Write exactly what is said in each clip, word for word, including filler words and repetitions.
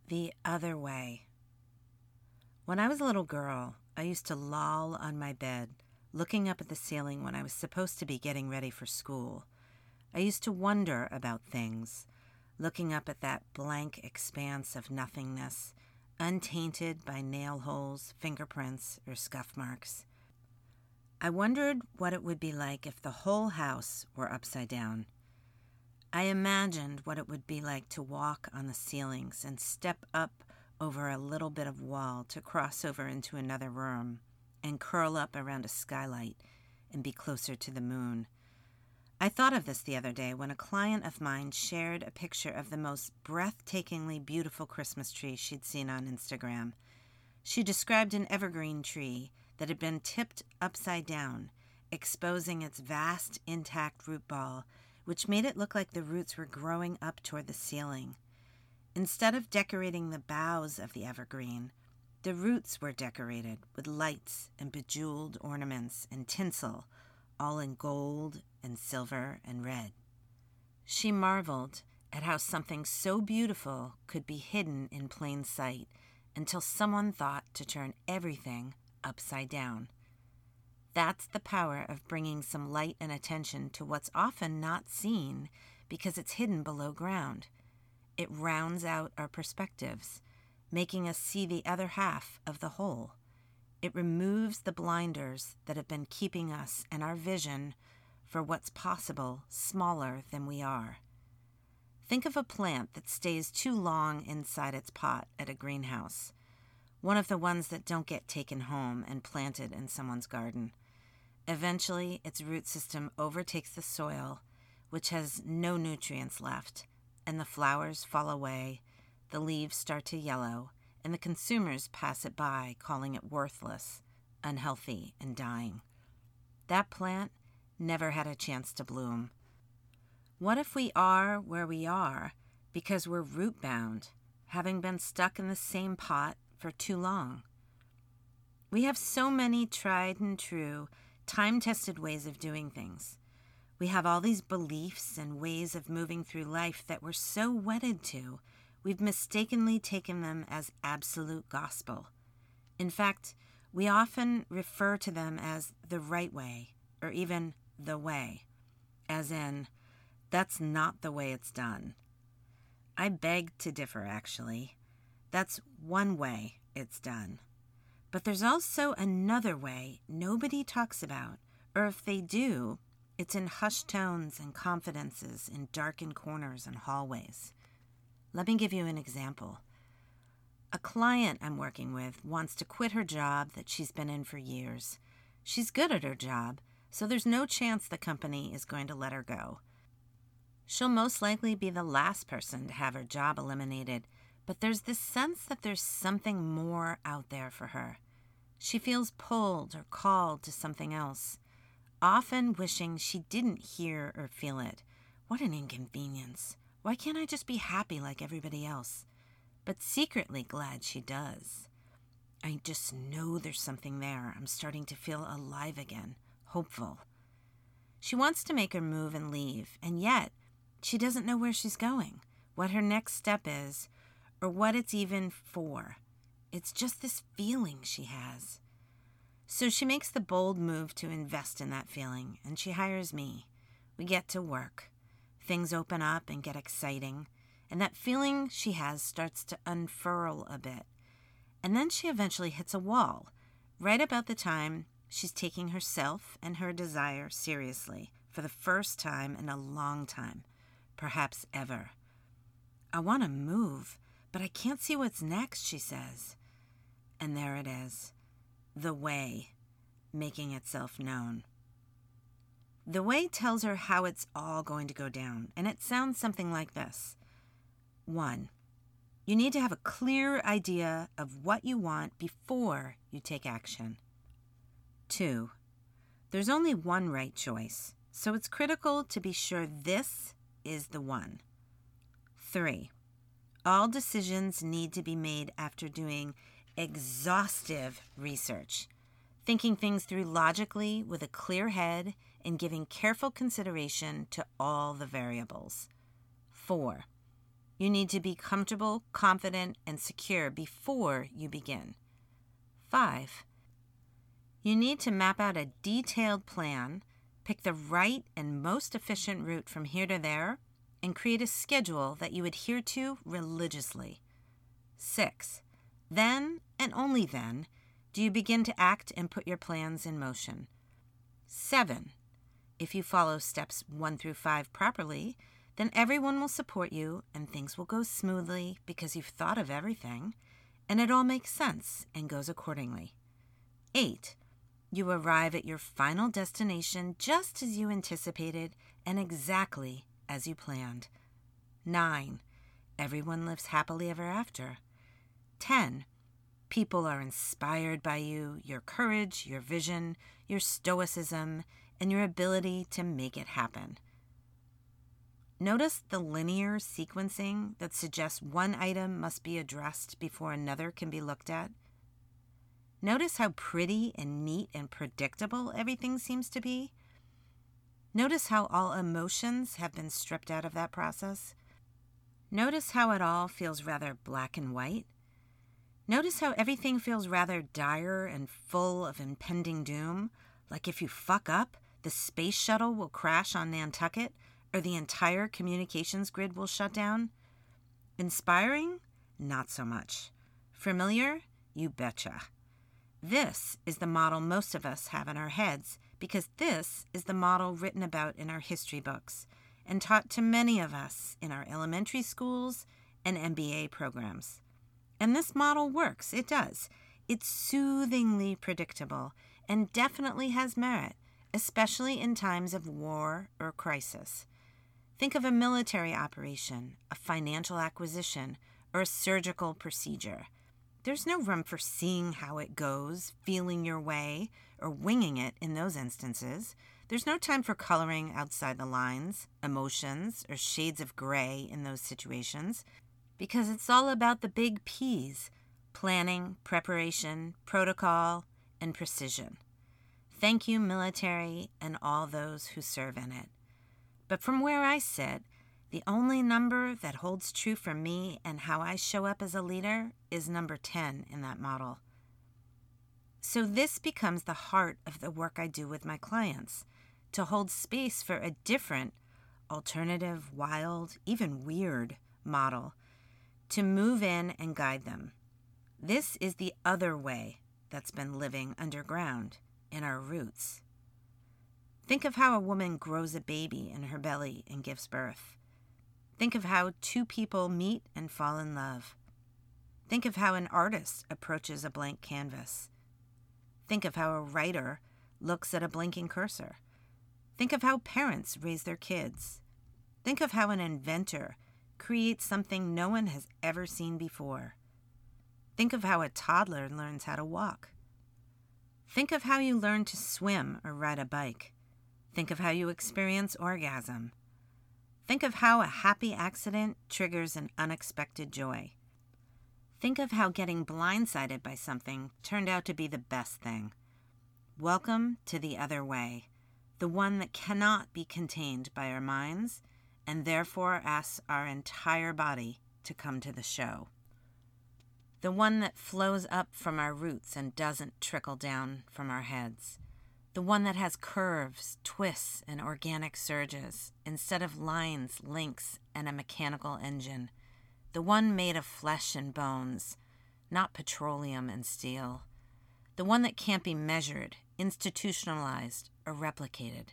The other way. When I was a little girl, I used to loll on my bed, looking up at the ceiling when I was supposed to be getting ready for school. I used to wonder about things, looking up at that blank expanse of nothingness, untainted by nail holes, fingerprints, or scuff marks. I wondered what it would be like if the whole house were upside down. I imagined what it would be like to walk on the ceilings and step up over a little bit of wall to cross over into another room and curl up around a skylight and be closer to the moon. I thought of this the other day when a client of mine shared a picture of the most breathtakingly beautiful Christmas tree she'd seen on Instagram. She described an evergreen tree that had been tipped upside down, exposing its vast, intact root ball, which made it look like the roots were growing up toward the ceiling. Instead of decorating the boughs of the evergreen, the roots were decorated with lights and bejeweled ornaments and tinsel, all in gold and silver and red. She marveled at how something so beautiful could be hidden in plain sight until someone thought to turn everything upside down. That's the power of bringing some light and attention to what's often not seen because it's hidden below ground. It rounds out our perspectives, making us see the other half of the whole. It removes the blinders that have been keeping us and our vision for what's possible smaller than we are. Think of a plant that stays too long inside its pot at a greenhouse, one of the ones that don't get taken home and planted in someone's garden. Eventually, its root system overtakes the soil, which has no nutrients left, and the flowers fall away, the leaves start to yellow, and the consumers pass it by, calling it worthless, unhealthy, and dying. That plant never had a chance to bloom. What if we are where we are because we're root-bound, having been stuck in the same pot for too long? We have so many tried and true, time-tested ways of doing things. We have all these beliefs and ways of moving through life that we're so wedded to, we've mistakenly taken them as absolute gospel. In fact, we often refer to them as the right way, or even the way, as in, that's not the way it's done. I beg to differ, actually. That's one way it's done. But there's also another way nobody talks about, or if they do, it's in hushed tones and confidences in darkened corners and hallways. Let me give you an example. A client I'm working with wants to quit her job that she's been in for years. She's good at her job, so there's no chance the company is going to let her go. She'll most likely be the last person to have her job eliminated, but there's this sense that there's something more out there for her. She feels pulled or called to something else, often wishing she didn't hear or feel it. What an inconvenience. Why can't I just be happy like everybody else? But secretly glad she does. I just know there's something there. I'm starting to feel alive again, hopeful. She wants to make her move and leave, and yet she doesn't know where she's going, what her next step is, or what it's even for. It's just this feeling she has. So she makes the bold move to invest in that feeling, and she hires me. We get to work. Things open up and get exciting, and that feeling she has starts to unfurl a bit. And then she eventually hits a wall, right about the time she's taking herself and her desire seriously for the first time in a long time, perhaps ever. I want to move, but I can't see what's next, she says. And there it is, the way, making itself known. The way tells her how it's all going to go down, and it sounds something like this. One, you need to have a clear idea of what you want before you take action. Two, there's only one right choice, so it's critical to be sure this is the one. Three, all decisions need to be made after doing exhaustive research, thinking things through logically with a clear head and giving careful consideration to all the variables. Four, You need to be comfortable, confident, and secure before you begin. Five, you need to map out a detailed plan, pick the right and most efficient route from here to there, and create a schedule that you adhere to religiously. Six, then, and only then, do you begin to act and put your plans in motion. Seven, if you follow steps one through five properly, then everyone will support you and things will go smoothly because you've thought of everything, and it all makes sense and goes accordingly. Eight, you arrive at your final destination just as you anticipated and exactly as you planned. Nine, everyone lives happily ever after. Ten, people are inspired by you, your courage, your vision, your stoicism, and your ability to make it happen. Notice the linear sequencing that suggests one item must be addressed before another can be looked at. Notice how pretty and neat and predictable everything seems to be. Notice how all emotions have been stripped out of that process. Notice how it all feels rather black and white. Notice how everything feels rather dire and full of impending doom, like if you fuck up, the space shuttle will crash on Nantucket, or the entire communications grid will shut down. Inspiring? Not so much. Familiar? You betcha. This is the model most of us have in our heads, because this is the model written about in our history books and taught to many of us in our elementary schools and M B A programs. And this model works. It does. It's soothingly predictable and definitely has merit, especially in times of war or crisis. Think of a military operation, a financial acquisition, or a surgical procedure. There's no room for seeing how it goes, feeling your way, or winging it in those instances. There's no time for coloring outside the lines, emotions, or shades of gray in those situations, because it's all about the big P's: planning, preparation, protocol, and precision. Thank you, military, and all those who serve in it. But from where I sit, the only number that holds true for me and how I show up as a leader is number ten in that model. So this becomes the heart of the work I do with my clients, to hold space for a different, alternative, wild, even weird model, to move in and guide them. This is the other way that's been living underground in our roots. Think of how a woman grows a baby in her belly and gives birth. Think of how two people meet and fall in love. Think of how an artist approaches a blank canvas. Think of how a writer looks at a blinking cursor. Think of how parents raise their kids. Think of how an inventor creates something no one has ever seen before. Think of how a toddler learns how to walk. Think of how you learn to swim or ride a bike. Think of how you experience orgasm. Think of how a happy accident triggers an unexpected joy. Think of how getting blindsided by something turned out to be the best thing. Welcome to the other way, the one that cannot be contained by our minds and therefore asks our entire body to come to the show. The one that flows up from our roots and doesn't trickle down from our heads. The one that has curves, twists, and organic surges instead of lines, links, and a mechanical engine. The one made of flesh and bones, not petroleum and steel. The one that can't be measured, institutionalized, or replicated.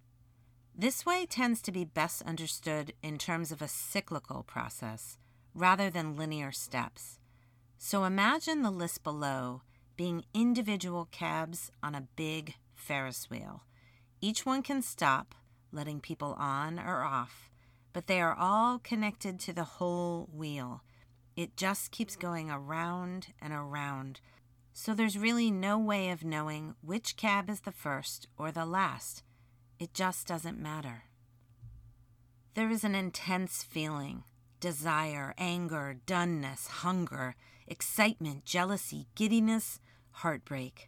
This way tends to be best understood in terms of a cyclical process rather than linear steps. So imagine the list below being individual cabs on a big Ferris wheel. Each one can stop, letting people on or off, but they are all connected to the whole wheel. It just keeps going around and around, so there's really no way of knowing which cab is the first or the last. It just doesn't matter. There is an intense feeling, desire, anger, doneness, hunger, excitement, jealousy, giddiness, heartbreak.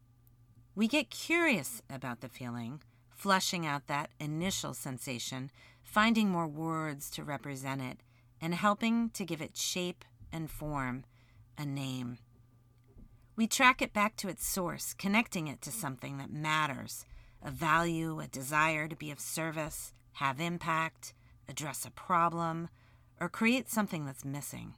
We get curious about the feeling, fleshing out that initial sensation, finding more words to represent it, and helping to give it shape and form, a name. We track it back to its source, connecting it to something that matters, a value, a desire to be of service, have impact, address a problem, or create something that's missing.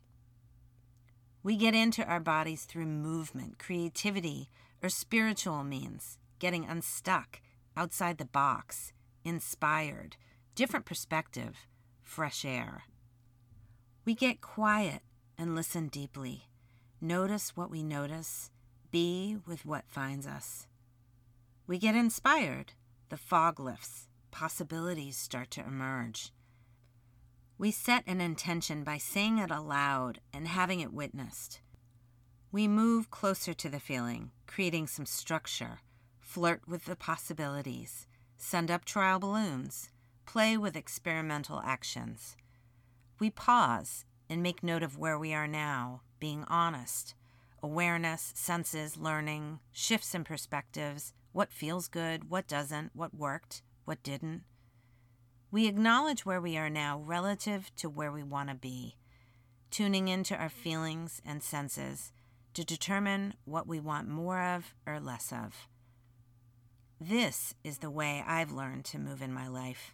We get into our bodies through movement, creativity, or spiritual means, getting unstuck, outside the box, inspired, different perspective, fresh air. We get quiet and listen deeply, notice what we notice, be with what finds us. We get inspired, the fog lifts, possibilities start to emerge. We set an intention by saying it aloud and having it witnessed. We move closer to the feeling, creating some structure, flirt with the possibilities, send up trial balloons, play with experimental actions. We pause and make note of where we are now, being honest, awareness, senses, learning, shifts in perspectives, what feels good, what doesn't, what worked, what didn't. We acknowledge where we are now relative to where we want to be, tuning into our feelings and senses to determine what we want more of or less of. This is the way I've learned to move in my life.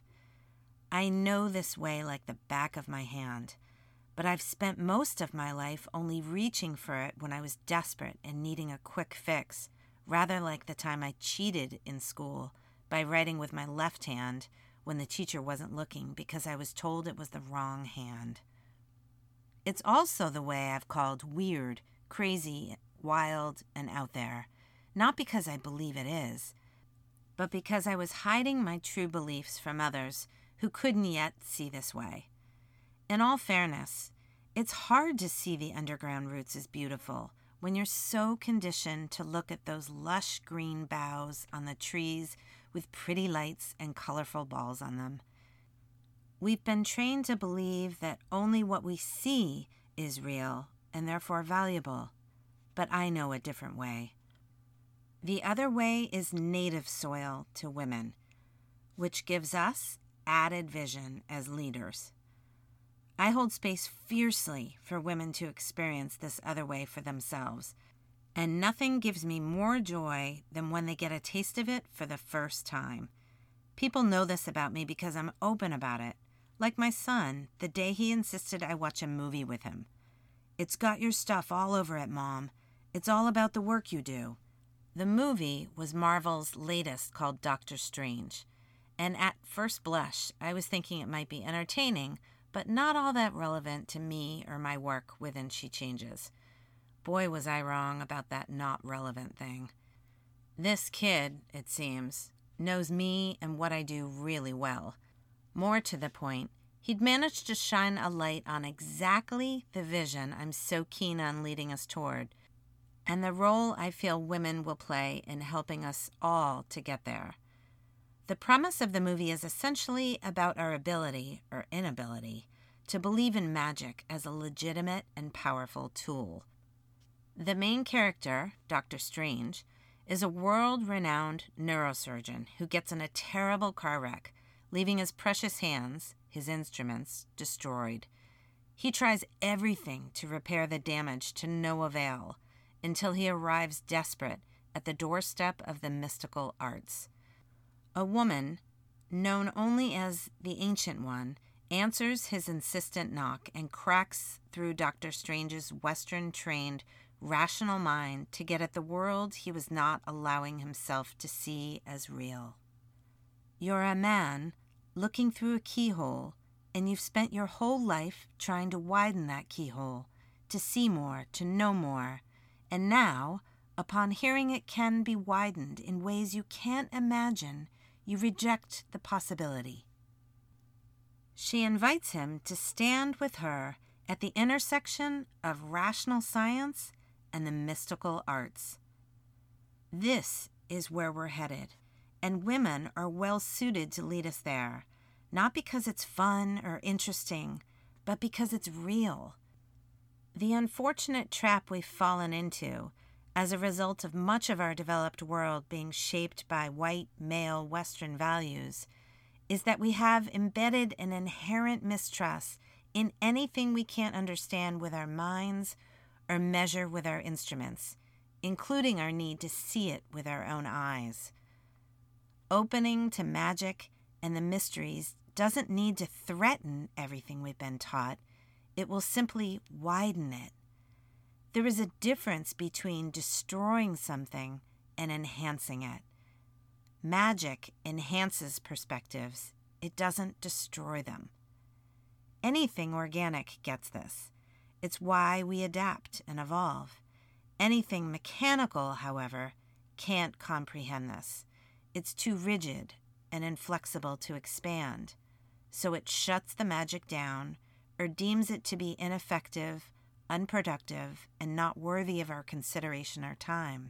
I know this way like the back of my hand, but I've spent most of my life only reaching for it when I was desperate and needing a quick fix, rather like the time I cheated in school by writing with my left hand when the teacher wasn't looking because I was told it was the wrong hand. It's also the way I've called weird, crazy, wild, and out there, not because I believe it is, but because I was hiding my true beliefs from others who couldn't yet see this way. In all fairness, it's hard to see the underground roots as beautiful when you're so conditioned to look at those lush green boughs on the trees with pretty lights and colorful balls on them. We've been trained to believe that only what we see is real and therefore valuable, but I know a different way. The other way is native soil to women, which gives us added vision as leaders. I hold space fiercely for women to experience this other way for themselves, and nothing gives me more joy than when they get a taste of it for the first time. People know this about me because I'm open about it, like my son, the day he insisted I watch a movie with him. It's got your stuff all over it, Mom. It's all about the work you do. The movie was Marvel's latest called Doctor Strange, and at first blush, I was thinking it might be entertaining, but not all that relevant to me or my work within She Changes. Boy, was I wrong about that not relevant thing. This kid, it seems, knows me and what I do really well. More to the point, he'd managed to shine a light on exactly the vision I'm so keen on leading us toward, and the role I feel women will play in helping us all to get there. The premise of the movie is essentially about our ability, or inability, to believe in magic as a legitimate and powerful tool. The main character, Doctor Strange, is a world-renowned neurosurgeon who gets in a terrible car wreck, leaving his precious hands, his instruments, destroyed. He tries everything to repair the damage to no avail, until he arrives desperate at the doorstep of the mystical arts. A woman, known only as the Ancient One, answers his insistent knock and cracks through Doctor Strange's Western-trained, rational mind to get at the world he was not allowing himself to see as real. You're a man looking through a keyhole, and you've spent your whole life trying to widen that keyhole, to see more, to know more, and now, upon hearing it can be widened in ways you can't imagine, you reject the possibility. She invites him to stand with her at the intersection of rational science and the mystical arts. This is where we're headed, and women are well suited to lead us there, not because it's fun or interesting, but because it's real. The unfortunate trap we've fallen into, as a result of much of our developed world being shaped by white, male, Western values, is that we have embedded an inherent mistrust in anything we can't understand with our minds or measure with our instruments, including our need to see it with our own eyes. Opening to magic and the mysteries doesn't need to threaten everything we've been taught. It will simply widen it. There is a difference between destroying something and enhancing it. Magic enhances perspectives. It doesn't destroy them. Anything organic gets this. It's why we adapt and evolve. Anything mechanical, however, can't comprehend this. It's too rigid and inflexible to expand, so it shuts the magic down or deems it to be ineffective, unproductive, and not worthy of our consideration or time.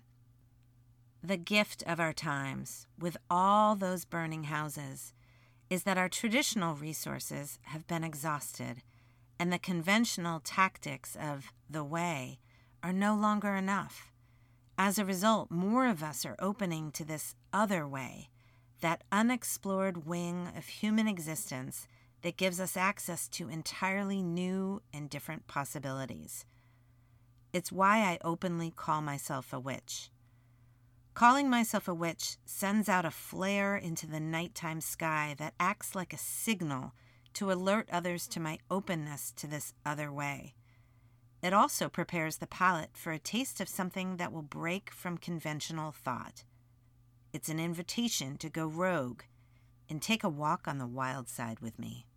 The gift of our times, with all those burning houses, is that our traditional resources have been exhausted, and the conventional tactics of the way are no longer enough. As a result, more of us are opening to this other way, that unexplored wing of human existence that gives us access to entirely new and different possibilities. It's why I openly call myself a witch. Calling myself a witch sends out a flare into the nighttime sky that acts like a signal to alert others to my openness to this other way. It also prepares the palate for a taste of something that will break from conventional thought. It's an invitation to go rogue and take a walk on the wild side with me.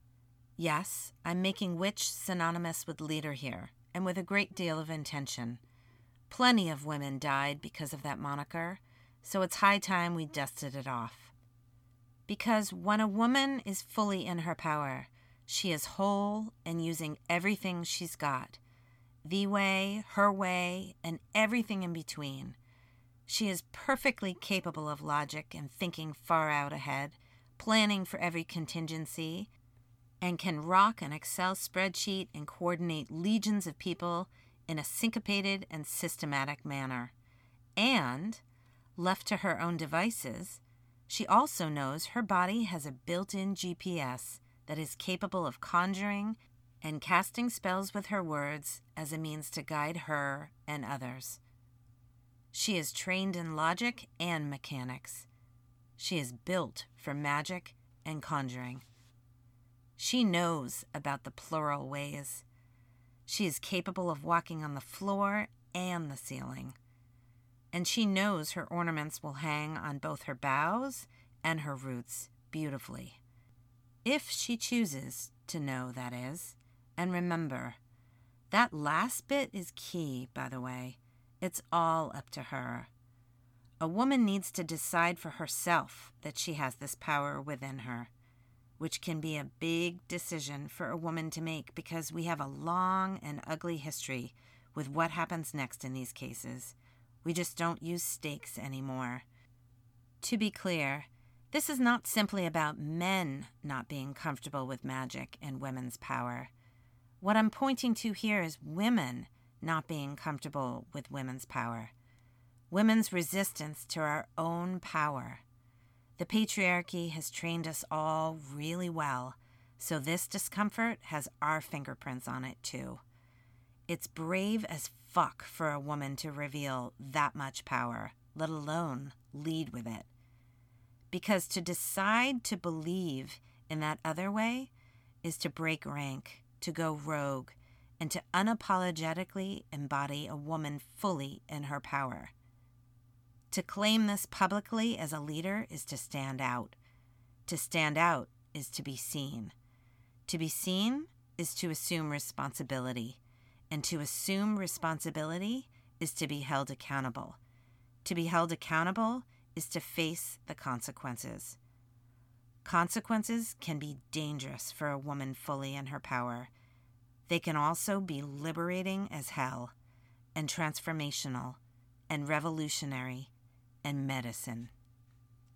Yes, I'm making witch synonymous with leader here, and with a great deal of intention. Plenty of women died because of that moniker, so it's high time we dusted it off. Because when a woman is fully in her power, she is whole and using everything she's got. The way, her way, and everything in between. She is perfectly capable of logic and thinking far out ahead, planning for every contingency, and can rock an Excel spreadsheet and coordinate legions of people in a syncopated and systematic manner. And, left to her own devices, she also knows her body has a built-in G P S that is capable of conjuring and casting spells with her words as a means to guide her and others. She is trained in logic and mechanics. She is built for magic and conjuring. She knows about the plural ways. She is capable of walking on the floor and the ceiling. And she knows her ornaments will hang on both her boughs and her roots beautifully. If she chooses to know, that is. And remember, that last bit is key, by the way. It's all up to her. A woman needs to decide for herself that she has this power within her, which can be a big decision for a woman to make because we have a long and ugly history with what happens next in these cases. We just don't use stakes anymore. To be clear, this is not simply about men not being comfortable with magic and women's power. What I'm pointing to here is women not being comfortable with women's power. Women's resistance to our own power. The patriarchy has trained us all really well, so this discomfort has our fingerprints on it too. It's brave as fuck for a woman to reveal that much power, let alone lead with it. Because to decide to believe in that other way is to break rank, to go rogue, and to unapologetically embody a woman fully in her power. To claim this publicly as a leader is to stand out. To stand out is to be seen. To be seen is to assume responsibility. And to assume responsibility is to be held accountable. To be held accountable is to face the consequences. Consequences can be dangerous for a woman fully in her power. They can also be liberating as hell, and transformational, and revolutionary, and medicine.